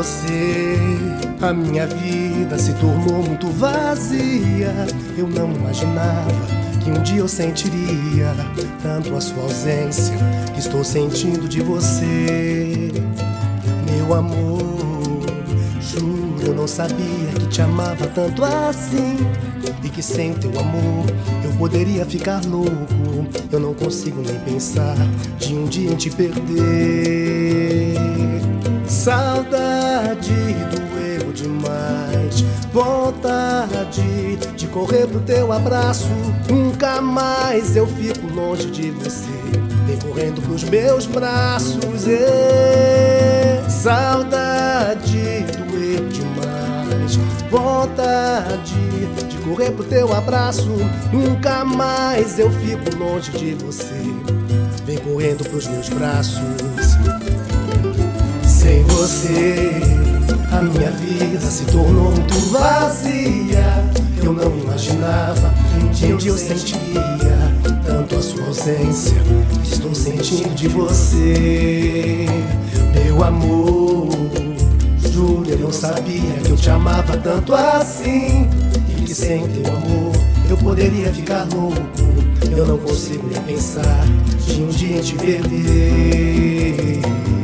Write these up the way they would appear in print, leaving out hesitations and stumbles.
você, a minha vida se tornou muito vazia. Eu não imaginava que um dia eu sentiria tanto a sua ausência que estou sentindo de você. Meu amor, juro, eu não sabia que te amava tanto assim, e que sem teu amor eu poderia ficar louco. Eu não consigo nem pensar de um dia em te perder. Saudade doeu demais, vontade de correr pro teu abraço. Nunca mais eu fico longe de você, vem correndo pros meus braços. Saudade doeu demais, vontade de correr pro teu abraço. Nunca mais eu fico longe de você, vem correndo pros meus braços. Sem você, a minha vida se tornou muito vazia. Eu não imaginava que um dia eu sentiria tanto a sua ausência que estou sentindo de você. Meu amor, juro, eu não sabia que eu te amava tanto assim, e que sem teu amor eu poderia ficar louco. Eu não consigo nem pensar de um dia em te perder.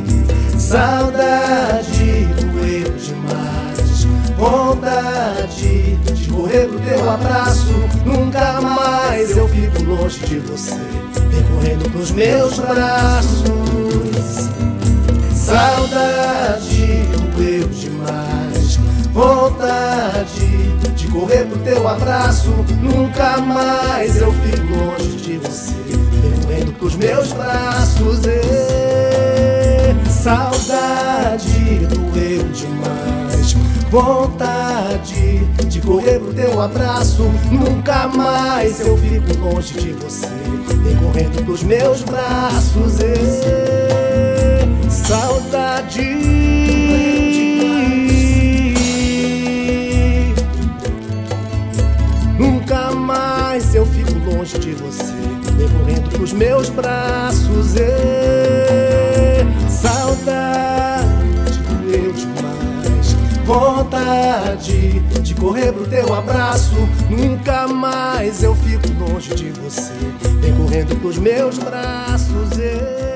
Saudade doeu demais, vontade de correr pro teu abraço. Nunca mais eu fico longe de você, vem correndo pros meus braços. Saudade doeu demais, vontade de correr pro teu abraço. Nunca mais eu fico longe de você, vem correndo pros meus braços. Saudade doeu demais, vontade de correr pro teu abraço. Nunca mais eu fico longe de você, vem correndo pros meus braços. Saudade doeu demais, nunca mais eu fico longe de você, vem correndo pros meus braços. Saudade doeu demais, vontade de correr pro teu abraço. Nunca mais eu fico longe de você, vem correndo pros meus braços.